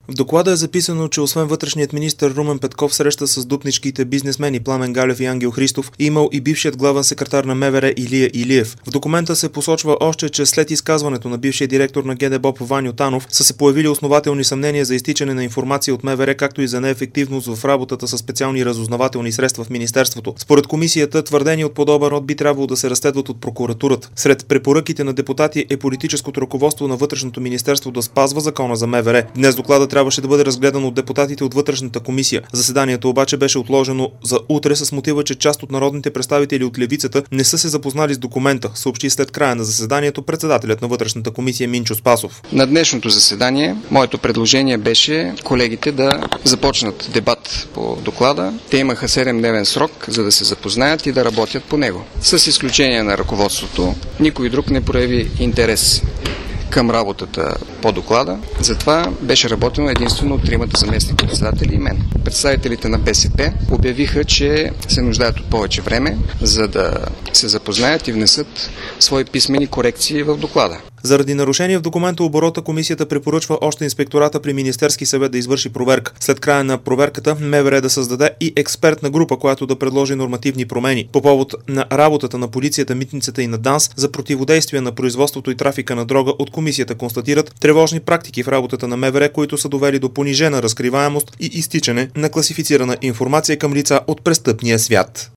В доклада е записано, че освен вътрешният министър Румен Петков среща с дупнишките бизнесмени Пламен Галев и Ангел Христов, имал и бившият главен секретар на МВР Илия Илиев. В документа се посочва още, че след изказването на бившия директор на ГДБОП Ваньо Танов са се появили основателни съмнения за изтичане на информация от МВР, както и за неефективност в работата с специални разузнавателни средства в министерството. Според комисията, твърдения от подобен род би трябвало да се разследват от прокуратурата. Сред препоръките на депутати е политическото ръководство на Вътрешното министерство да спазва закона за МВР. Днес докладът трябваше да бъде разгледан от депутатите от Вътрешната комисия. Заседанието обаче беше отложено за утре с мотива, че част от народните представители от левицата не са се запознали с документа, съобщи след края на заседанието председателят на Вътрешната комисия Минчо Спасов. На днешното заседание моето предложение беше колегите да започнат дебат по доклада. Те имаха 7-дневен срок, за да се запознаят и да работят по него. С изключение на ръководството, никой друг не прояви интерес към работата по доклада. Затова беше работено единствено от тримата заместник-председатели и мен. Представителите на БСП обявиха, че се нуждаят от повече време, за да се запознаят и внесат свои писмени корекции в доклада. Заради нарушение в документооборота комисията препоръчва още инспектората при Министерски съвет да извърши проверка. След края на проверката МВР да създаде и експертна група, която да предложи нормативни промени. По повод на работата на полицията, митницата и на ДАНС за противодействие на производството и трафика на дрога от комисията констатират тревожни практики в работата на МВР, които са довели до понижена разкриваемост и изтичане на класифицирана информация към лица от престъпния свят.